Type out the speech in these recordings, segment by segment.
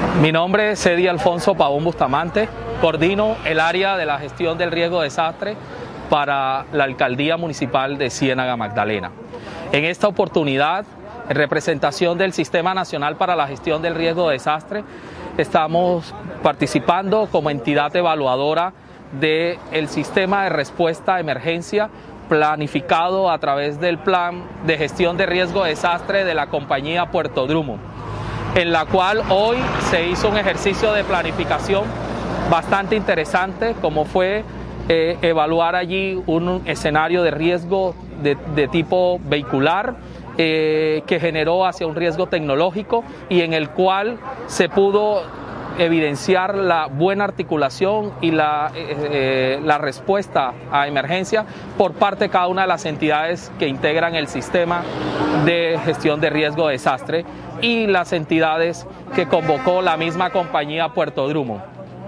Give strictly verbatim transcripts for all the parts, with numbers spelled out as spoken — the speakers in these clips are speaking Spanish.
Mi nombre es Cedi Alfonso Pavón Bustamante, coordino el área de la gestión del riesgo desastre para la Alcaldía Municipal de Ciénaga Magdalena. En esta oportunidad, en representación del Sistema Nacional para la Gestión del Riesgo Desastre, estamos participando como entidad evaluadora del sistema de respuesta a emergencia planificado a través del Plan de Gestión de Riesgo Desastre de la compañía Puerto Drummond, en la cual hoy se hizo un ejercicio de planificación bastante interesante, como fue eh, evaluar allí un escenario de riesgo de, de tipo vehicular, eh, que generó hacia un riesgo tecnológico y en el cual se pudo evidenciar la buena articulación y la, eh, la respuesta a emergencia por parte de cada una de las entidades que integran el sistema de gestión de riesgo de desastre y las entidades que convocó la misma compañía Puerto Drummond.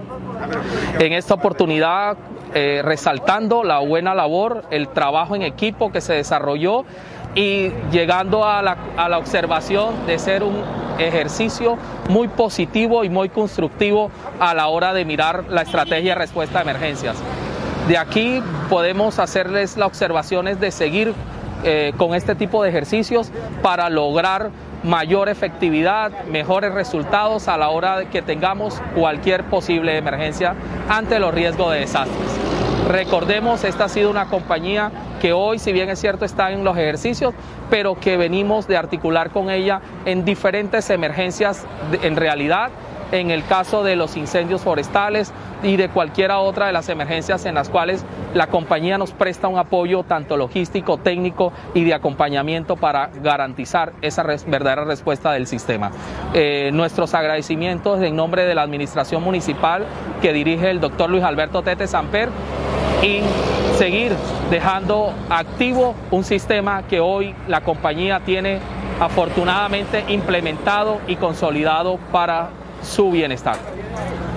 En esta oportunidad, eh, resaltando la buena labor, el trabajo en equipo que se desarrolló y llegando a la, a la observación de ser un ejercicio muy positivo y muy constructivo a la hora de mirar la estrategia de respuesta a emergencias. De aquí podemos hacerles las observaciones de seguir eh, con este tipo de ejercicios para lograr mayor efectividad, mejores resultados a la hora de que tengamos cualquier posible emergencia ante los riesgos de desastres. Recordemos, esta ha sido una compañía que hoy, si bien es cierto, está en los ejercicios, pero que venimos de articular con ella en diferentes emergencias en realidad, en el caso de los incendios forestales y de cualquiera otra de las emergencias en las cuales la compañía nos presta un apoyo tanto logístico, técnico y de acompañamiento para garantizar esa res- verdadera respuesta del sistema. Eh, nuestros agradecimientos en nombre de la Administración Municipal que dirige el doctor Luis Alberto Tete Samper y seguir dejando activo un sistema que hoy la compañía tiene afortunadamente implementado y consolidado para su bienestar.